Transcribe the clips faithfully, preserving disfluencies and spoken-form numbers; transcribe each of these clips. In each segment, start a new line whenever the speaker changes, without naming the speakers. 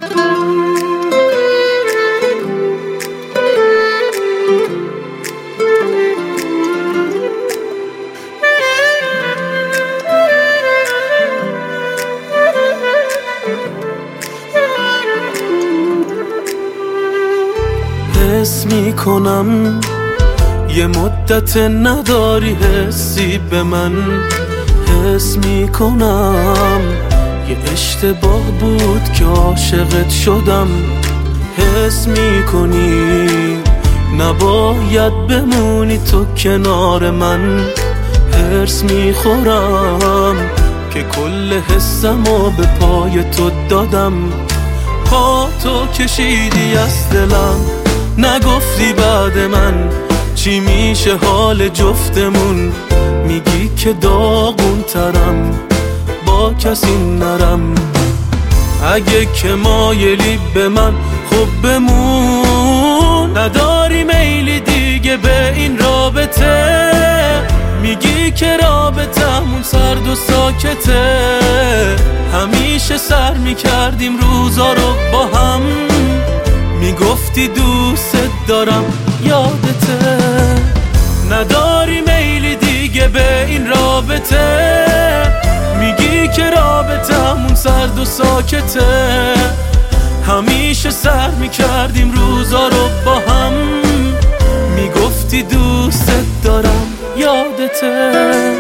حس میکنم یه مدت نداری حسی به من، حس میکنم یه اشتباه بود که عاشقت شدم. حس میکنی نباید بمونی تو کنار من، حرص میخورم که کل حسمو به پای تو دادم. پا تو کشیدی از دلم، نگفتی بعد من چی میشه حال جفتمون. میگی که داغون ترم با کسی نرم، اگه که مایلی به من خب بمون. نداری میلی دیگه به این رابطه، میگی که رابطمون سرد و ساکته. همیشه سر میکردیم روزا رو با هم، میگفتی دوست دارم یادته. نداری میلی دیگه به این رابطه، میگی که رابطمون سرد و ساکته. همیشه سر میکردیم روزا رو با هم، میگفتی دوست دارم یادته.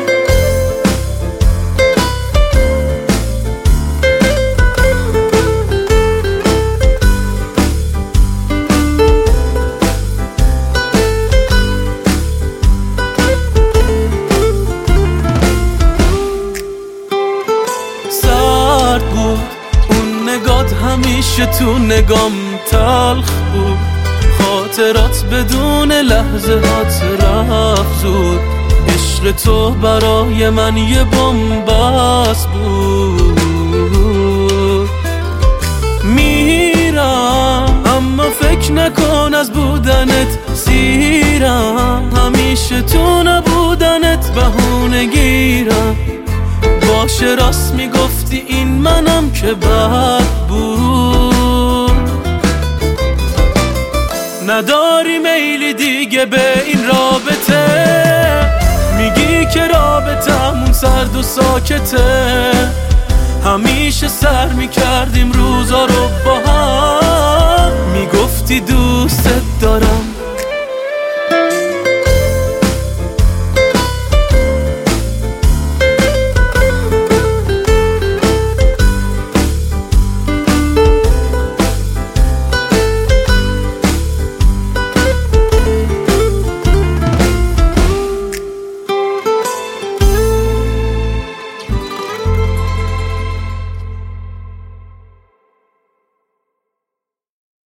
همیشه تو نگام تلخ بود، خاطرات بدون لحظه هات رفت زود. عشق تو برای من یه بن‌بست بود. میرم اما فکر نکن از بودنت سیرم، همیشه تو نبودنت بهونه گیرم. باشه راست میگفتی این منم که بد بود. نداری میلی دیگه به این رابطه، میگی که رابطمون سرد و ساکته. همیشه سر میکردیم